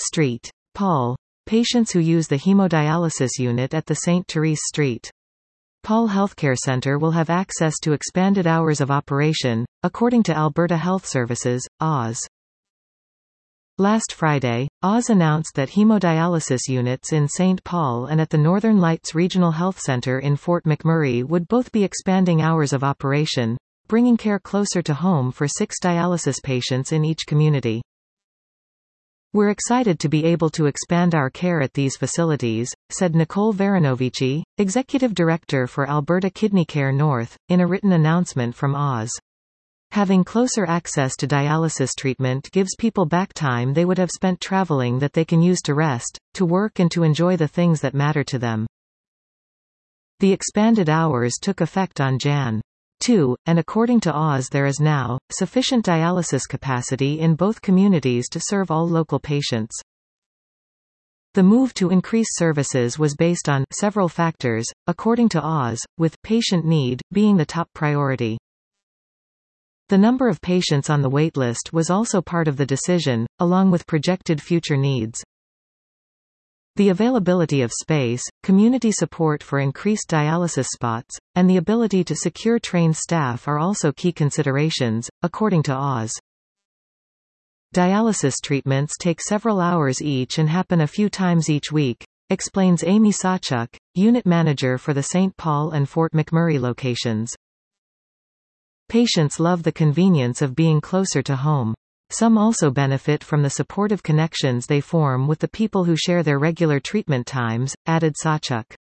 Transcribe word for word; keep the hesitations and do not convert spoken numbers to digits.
Street. Paul. Patients who use the hemodialysis unit at the Saint Therese Street. Paul Healthcare Center will have access to expanded hours of operation, according to Alberta Health Services, A S. Last Friday, A S announced that hemodialysis units in Saint Paul and at the Northern Lights Regional Health Center in Fort McMurray would both be expanding hours of operation, bringing care closer to home for six dialysis patients in each community. "We're excited to be able to expand our care at these facilities," said Nicole Varanovici, Executive Director for Alberta Kidney Care North, in a written announcement from A S. Having closer access to dialysis treatment gives people back time they would have spent traveling that they can use to rest, to work and to enjoy the things that matter to them. The expanded hours took effect on January second, and according to A S there is now sufficient dialysis capacity in both communities to serve all local patients. The move to increase services was based on several factors, according to A S, with patient need being the top priority. The number of patients on the waitlist was also part of the decision, along with projected future needs. The availability of space, community support for increased dialysis spots, and the ability to secure trained staff are also key considerations, according to A S. Dialysis treatments take several hours each and happen a few times each week, explains Amy Sawchuk, unit manager for the Saint Paul and Fort McMurray locations. Patients love the convenience of being closer to home. Some also benefit from the supportive connections they form with the people who share their regular treatment times, added Sawchuk.